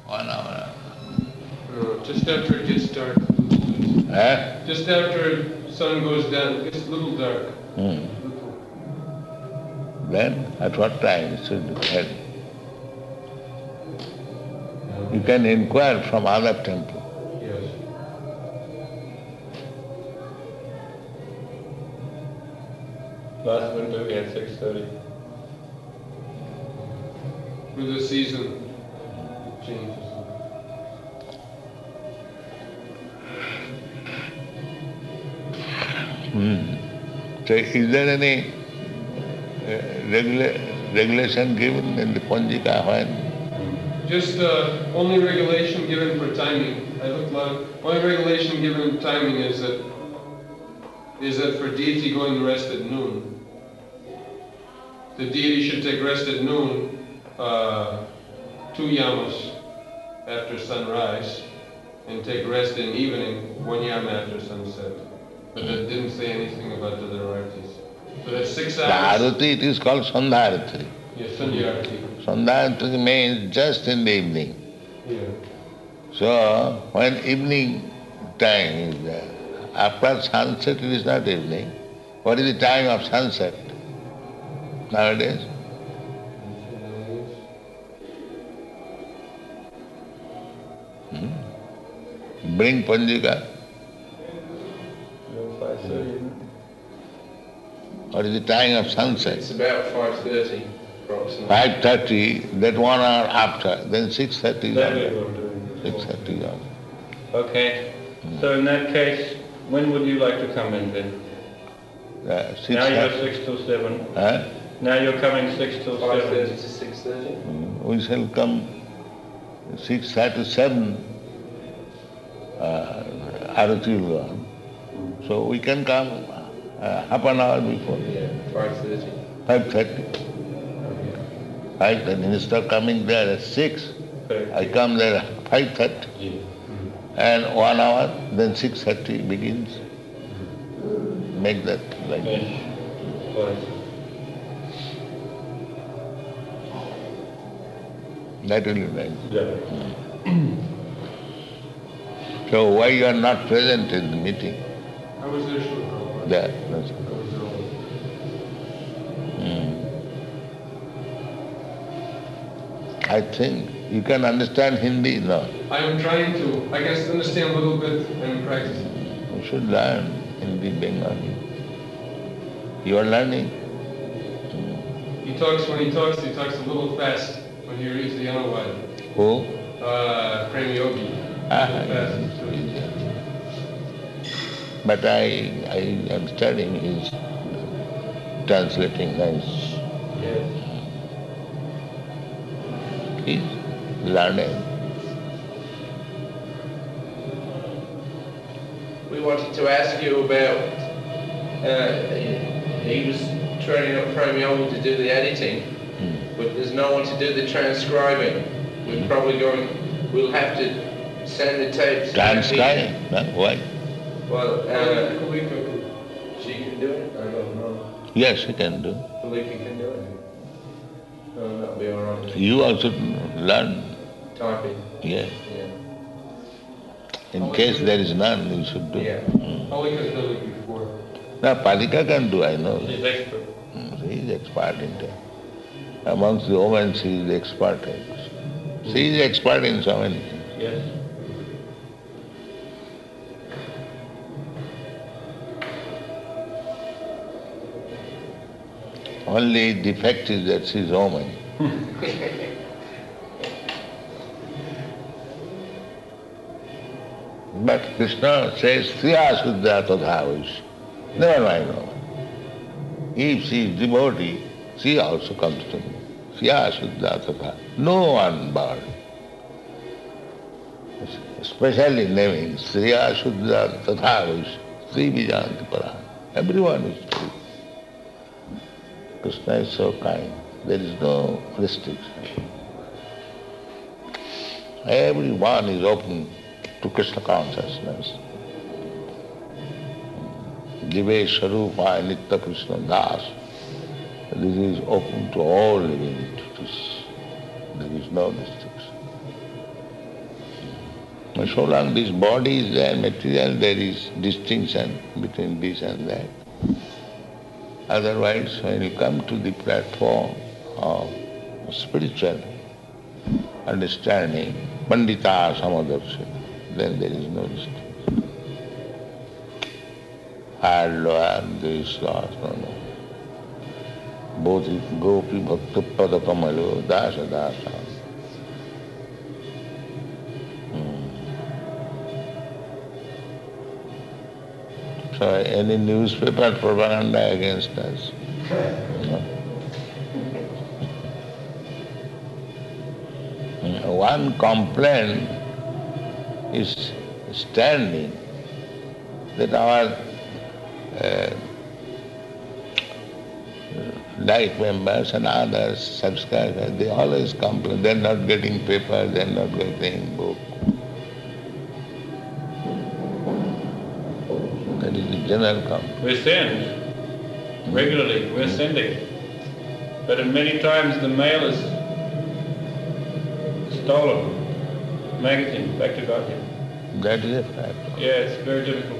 1 hour. Just after it gets dark. Just after sun goes down, it gets a little dark. Then at what time it should be held? You can inquire from other temples. Yes. Last winter we had 6:30. With the season, it changes. So is there any regulation given in the Panjika when? Just only regulation given for timing. I looked long. Only regulation given timing is that for deity going to rest at noon. The deity should take rest at noon, 2 yamas after sunrise, and take rest in evening, 1 yama after sunset. But that didn't say anything about the other artis. So that's 6 hours. The arati, it is called Sandhya Arati. Yes, Sandhya Arati. Sandhya Arati means just in the evening. Yeah. So when evening time is there, after sunset it is not evening. What is the time of sunset nowadays? Bring Panjika. 5:30. What is the time of sunset? It's about 5:30 approximately. 5:30, that 1 hour after, then 6:30 is That on. we will do. 6:30 is on. Okay. So in that case, when would you like to come in then? Now you're 6 till 7. Huh? Now you're coming 6 till 7. 5:30 to 6:30. We shall come 6:30 to 7, Arati will go on. So we can come half an hour before. Yeah, 5:30. 5:30. 5:30. Instead of coming there at 6, I come there at 5:30. And 1 hour, then 6:30 begins. Make that like that. That will be right. So why you are not present in the meeting? I was there, sure. There. That's I think you can understand Hindi now. I am trying to, I guess, understand a little bit and practicing. You should learn Hindi, Bengali. You are learning. When he talks a little fast when he reads the Anavad. Who? Prem Yogi. Yes. But I am studying his translating nice. Yes. He's learning. We wanted to ask you about, he was training up Prem Yogi to do the editing, but there's no one to do the transcribing. We'll have to send the tapes. Transcribe? Why? Well, she can do it? I don't know. Yes, he can do. Felipe can do it? No, that'll be all right. You also learn. Typing. Yes. Yeah. In case there is none, you should do. Yeah. Palika's done it before. Now, Palika can do, I know. She's expert. She is expert in that. Amongst the women, she is expert. She is expert in so many things. Yes. Only defect is that she is woman. But Krishna says, Sriya Suddha Tadhavish. Never mind woman. If she is devotee, she also comes to me. Sriya Suddha Tadha. No one bird. Especially naming Sriya Suddha Tadhavish. Sri Vijanti Para. Everyone is free. Krishna is so kind. There is no restriction. Everyone is open to Krishna consciousness. Jive Sharupa Nitya Krishna Das. This is open to all living entities. There is no restriction. But so long this body is there, material, there is distinction between this and that. Otherwise, when you come to the platform of spiritual understanding, Pandita Samadarshi, then there is no distinction. Higher, lower, this, lower, no. Both Gopi Bhakta Pada Kamalo, Dasa Dasa. So any newspaper propaganda against us. No. One complaint is standing that our like members and others, subscribers, they always complain, they're not getting paper, they're not getting book. That is the general complaint. We send regularly, we're sending. But many times the mail is stolen. Magazine, back to Guardian. That is a fact. Yeah, it's very difficult.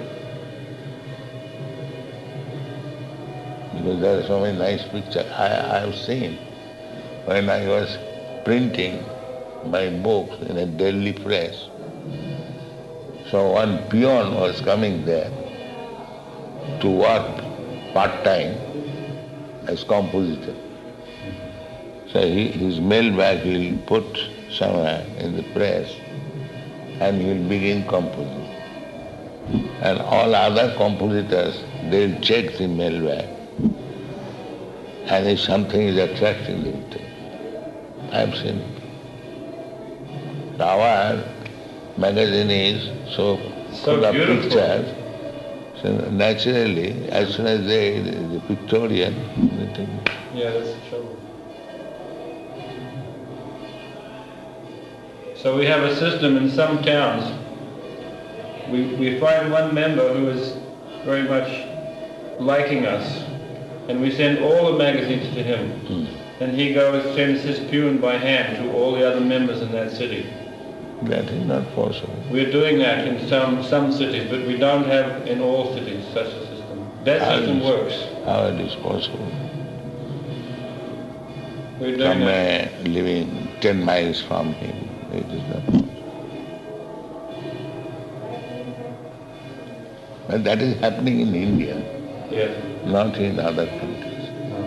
Because there are so many nice pictures I have seen when I was printing my books in a Delhi press. So one peon was coming there to work part-time as compositor. So his mail bag he will put somewhere in the press and he will begin composing. And all other compositors, they will check the mail bag. And if something is attracting, they will take. I have seen it. Our magazine is so full of pictures. So naturally, as soon as the pictorial, they take it. Yeah, that's the trouble. So we have a system in some towns. We find one member who is very much liking us, and we send all the magazines to him. And he sends his peon by hand to all the other members in that city. That is not possible. We're doing that in some cities, but we don't have in all cities such a system. That system works. How it is possible? We're doing Somewhere living 10 miles from him, it is not possible. And that is happening in India, Yes. not in other countries. No.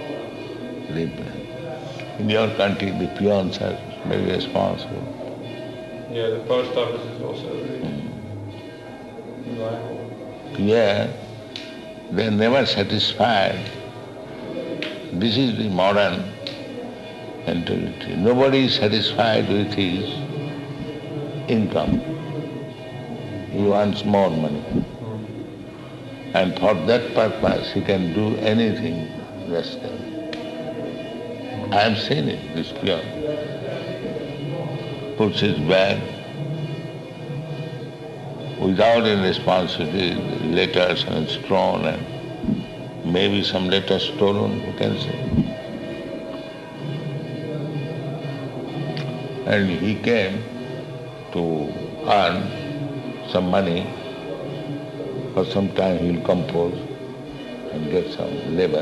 In your country, the peons are very responsible. Yeah, the post office is also very reliable. Here, they are never satisfied. This is the modern mentality. Nobody is satisfied with his income. He wants more money. And for that purpose, he can do anything Western. I have seen it, this peon. Puts his bag without any responsibility, letters and strewn and maybe some letters stolen, you can say. And he came to earn some money. For some time he will compose and get some labor.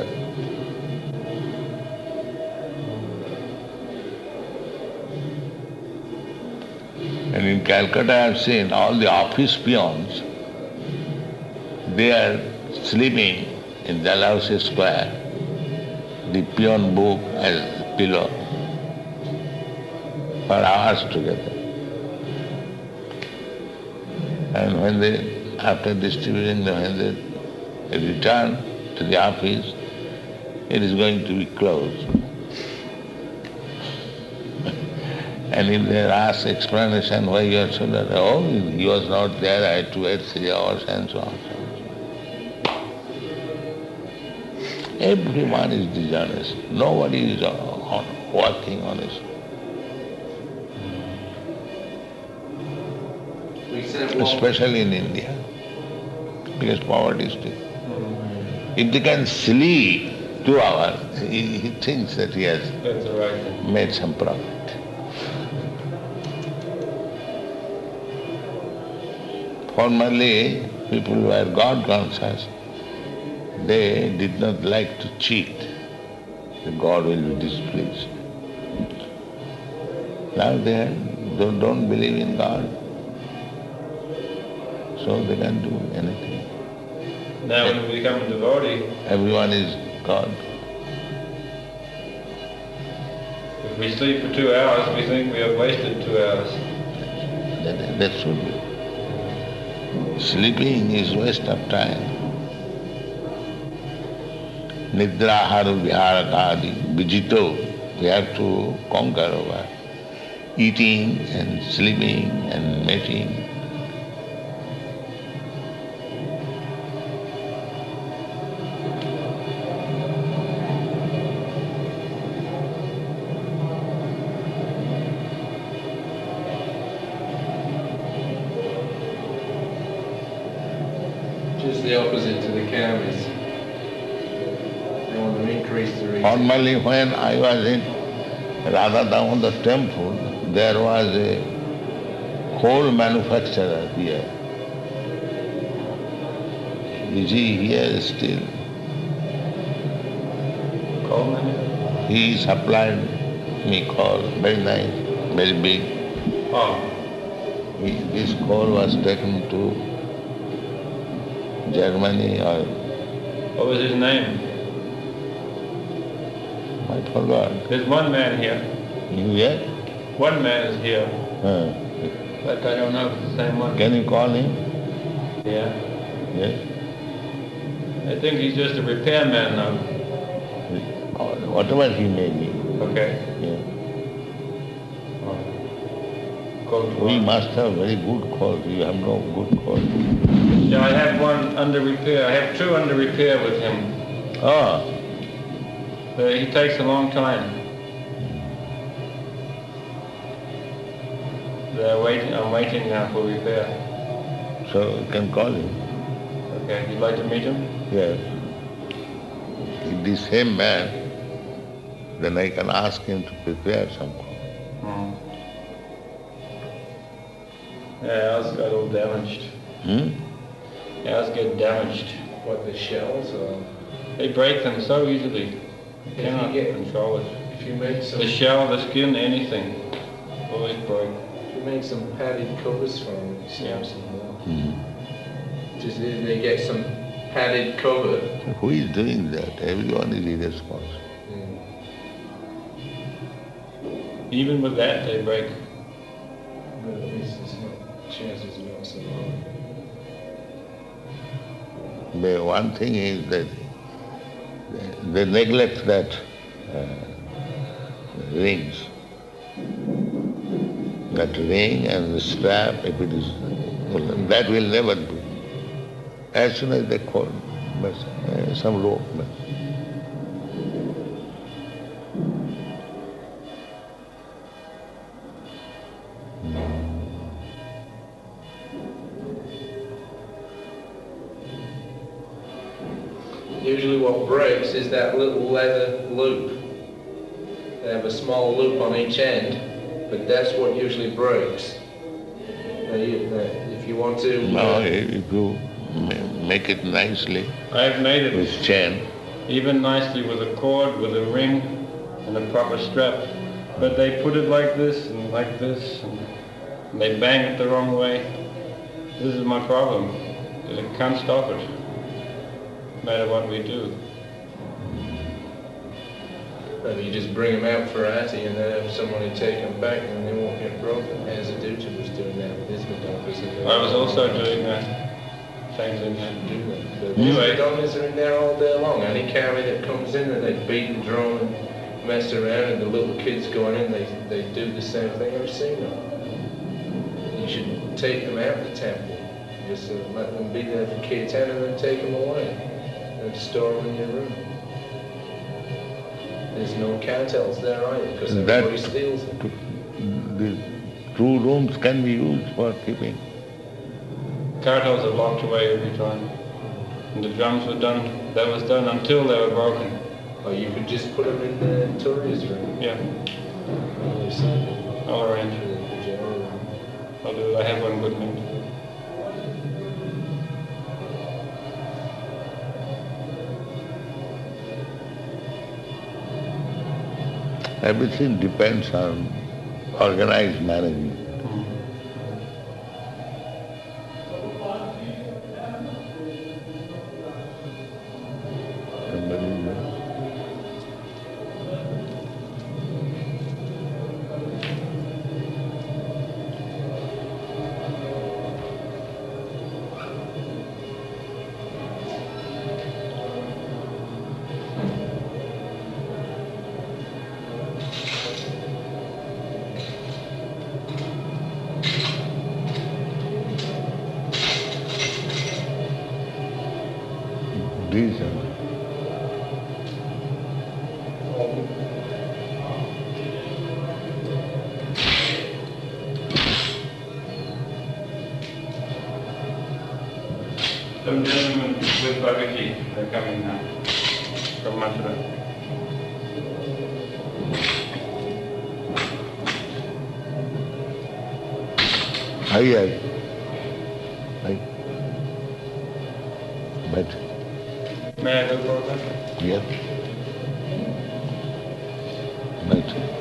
And in Calcutta I have seen all the office peons, they are sleeping in Dalhousie Square, the peon book as a pillow for hours together. And when after distributing them, when they return to the office, it is going to be closed. And if they ask explanation why you are so that, oh, he was not there, I had to wait 3 hours and so on. Everyone is dishonest. Nobody is working honest. Especially in India, because poverty is still. If they can sleep 2 hours, he thinks that he has made some profit. Formerly, people were God conscious. They did not like to cheat. The God will be displeased. Now they don't believe in God, so they can do anything. Now when we become a devotee, Everyone is God. if we sleep for 2 hours, we think we have wasted 2 hours. That should be. Sleeping is waste of time. Nidra haru viharakadi vijito. We have to conquer over eating and sleeping and mating. Just the opposite to the cows. They want to increase the reach. Formerly when I was in Radha Damodar temple, there was a coal manufacturer here. Is he here still? Coal man? He supplied me coal, very nice, very big. Oh, This coal was taken to Germany or what was his name? I forgot. There's one man here. You here? One man is here, Huh. but I don't know if it's the same one. Can you call him? Yeah. Yes. I think he's just a repairman now. Or whatever he may be. Okay. Yeah. Called We must have very good coal. You have no good coal. Yeah, I have one under repair. I have two under repair with him. Ah, He takes a long time. I'm waiting now for repair. so you can call him. Okay, you'd like to meet him? Yes. If the same man, then I can ask him to prepare some coal. Hmm. Yeah, ours got all damaged. Hmm? Ours get damaged. What, the shells or? They break them so easily. You If you cannot get- control it. If you make some, The shell, the skin, anything. Always break. if you make some padded covers for them, it Yeah. saves them more. Hmm. Just they get some padded cover. Who is doing that? Everyone is irresponsible. Even with that, they break. But at least it's not, chances are not so long. The one thing is that they neglect that rings. That ring and the strap, if it is, that will never be. As soon as they call, some rope. Usually what breaks is that little leather loop. They have a small loop on each end, but that's what usually breaks. If you want to... Now, if you make it nicely I've made it with chain, even nicely with a cord, with a ring, and a proper strap. But they put it like this, and they bang it the wrong way. This is my problem. I can't stop it, no matter what we do. You just bring them out for Arti and then have somebody take them back and they won't get broken. As Aducha was doing that with his Madonnas. I was also doing that. Same thing. Do that. But Anyway. these Madonnas are in there all day long. Any cowie that comes in and they beat the drum and mess around and the little kids going in, they do the same thing. I've seen them. You should take them out of the temple. Just let them be there for Kirtan and then take them away and store them in your room. There's no cowtails there either because everybody steals them. the 2 rooms can be used for keeping. Cartels are locked away every time. And the drums were done, that was done until they were broken. Or you could just put them in the tourist room. Yeah, On the other side. I'll arrange. The jail room. I'll do it. I have one good mate. Everything depends on organized management. Somebody is there? These are Some gentlemen with barbecue, they're coming now from Mathura. Aye. But May I go for that? yeah. But